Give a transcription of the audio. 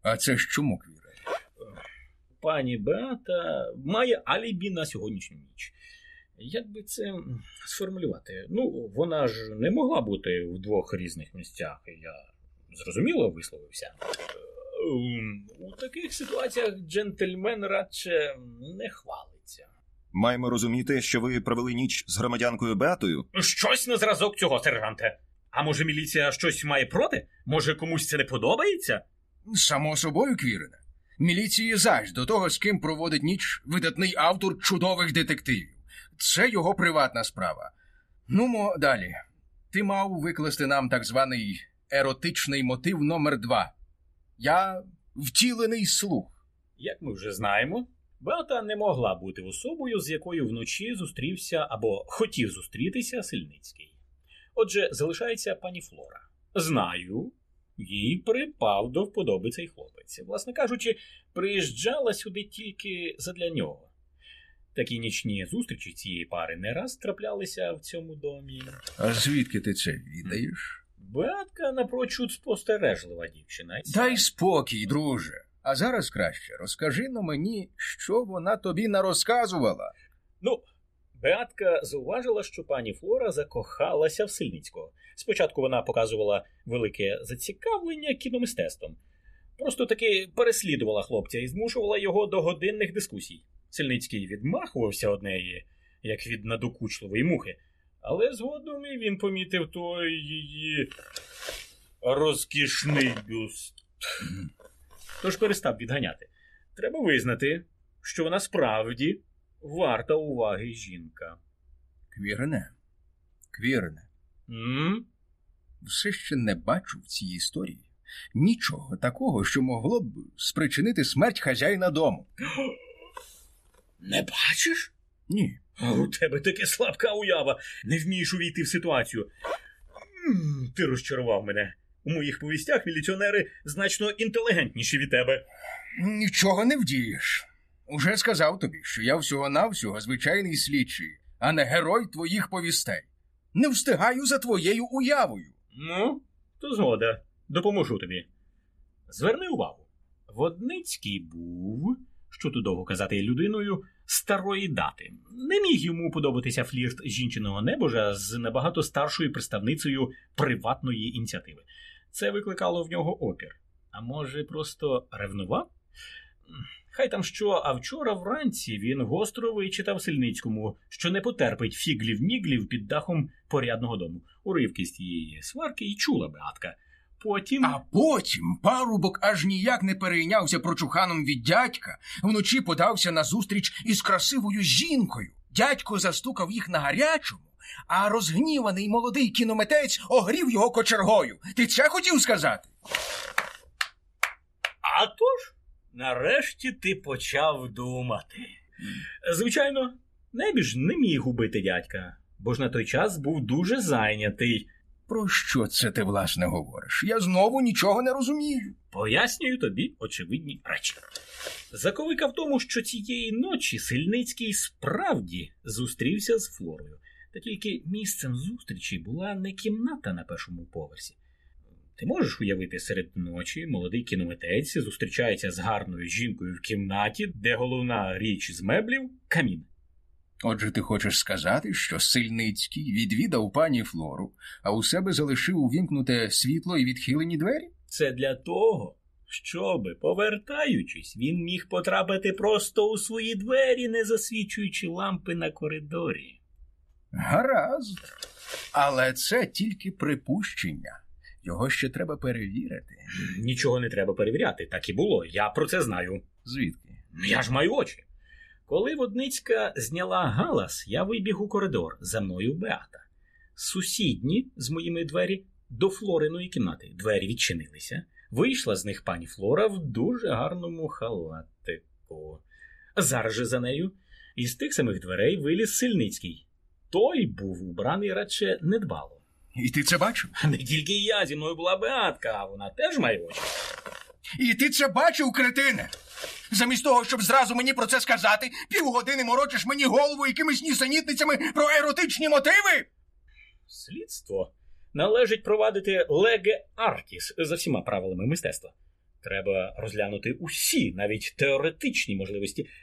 А це ж чому, Квіре? Пані Беата має алібі на сьогоднішню ніч. Як би це сформулювати? Вона ж не могла бути в двох різних місцях, я зрозуміло висловився. У таких ситуаціях джентльмен радше не хвалиться. Маємо розуміти, що ви провели ніч з громадянкою Беатою? Щось на зразок цього, сержанте. А може міліція щось має проти? Може комусь це не подобається? Само собою, Квірине. Міліції зась до того, з ким проводить ніч видатний автор чудових детективів. Це його приватна справа. Нумо далі. Ти мав викласти нам так званий еротичний мотив номер 2. Я втілений слух. Як ми вже знаємо, Беата не могла бути особою, з якою вночі зустрівся або хотів зустрітися Сильницький. Отже, залишається пані Флора. Знаю, їй припав до вподоби цей хлопець. Власне кажучи, приїжджала сюди тільки задля нього. Такі нічні зустрічі цієї пари не раз траплялися в цьому домі. А звідки ти це відаєш? Беатка напрочуд спостережлива дівчина. Дай спокій, друже. А зараз краще розкажи на мені, що вона тобі нарозказувала. Беатка зауважила, що пані Флора закохалася в Сильницького. Спочатку вона показувала велике зацікавлення кіномистецтвом. Просто таки переслідувала хлопця і змушувала його до годинних дискусій. Сильницький відмахувався від неї, як від надокучливої мухи. Але згодом і він помітив той її розкішний бюст. Тож перестав відганяти. Треба визнати, що вона справді варта уваги жінка. Квірине. Все ще не бачу в цій історії нічого такого, що могло б спричинити смерть хазяїна дому. Не бачиш? Ні. У тебе таки слабка уява. Не вмієш увійти в ситуацію. Ти розчарував мене. У моїх повістях міліціонери значно інтелігентніші від тебе. Нічого не вдієш. Уже сказав тобі, що я всього-навсього звичайний слідчий, а не герой твоїх повістей. Не встигаю за твоєю уявою. То згода. Допоможу тобі. Зверни увагу. Водницький був, що тут довго казати, людиною старої дати. Не міг йому подобатися флірт жінчиного небожа з набагато старшою представницею приватної ініціативи. Це викликало в нього опір. А може, просто ревнував? Хай там що, а вчора вранці він гостро вичитав Сильницькому, що не потерпить фіглів-міглів під дахом порядного дому. Уривки з тієї сварки й чула Беатка. А потім парубок аж ніяк не перейнявся прочуханом від дядька, вночі подався на зустріч із красивою жінкою. Дядько застукав їх на гарячому, а розгніваний молодий кіномитець огрів його кочергою. Ти це хотів сказати? А тож, нарешті ти почав думати. Звичайно, небіж не міг убити дядька, бо ж на той час був дуже зайнятий. Про що це ти, власне, говориш? Я знову нічого не розумію. Пояснюю тобі очевидні речі. Заковика в тому, що цієї ночі Сильницький справді зустрівся з Флорою. Та тільки місцем зустрічі була не кімната на першому поверсі. Ти можеш уявити, серед ночі молодий кіномитець зустрічається з гарною жінкою в кімнаті, де головна річ з меблів – камін. Отже, ти хочеш сказати, що Сильницький відвідав пані Флору, а у себе залишив увімкнуте світло і відхилені двері? Це для того, щоби, повертаючись, він міг потрапити просто у свої двері, не засвічуючи лампи на коридорі. Гаразд. Але це тільки припущення. Його ще треба перевірити. Нічого не треба перевіряти, так і було. Я про це знаю. Звідки? Я ж маю очі. Коли Водницька зняла галас, я вибіг у коридор, за мною Беата. Сусідні з моїми двері до Флориної кімнати. Двері відчинилися. Вийшла з них пані Флора в дуже гарному халатику. Зараз же за нею із тих самих дверей виліз Сильницький. Той був убраний радше недбало. І ти це бачив? Не тільки я, зі мною була Беатка, а вона теж має очі. І ти це бачив, кретине? Замість того, щоб зразу мені про це сказати, півгодини морочиш мені голову якимись нісенітницями про еротичні мотиви? Слідство належить провадити леге артіс за всіма правилами мистецтва. Треба розглянути усі, навіть теоретичні можливості.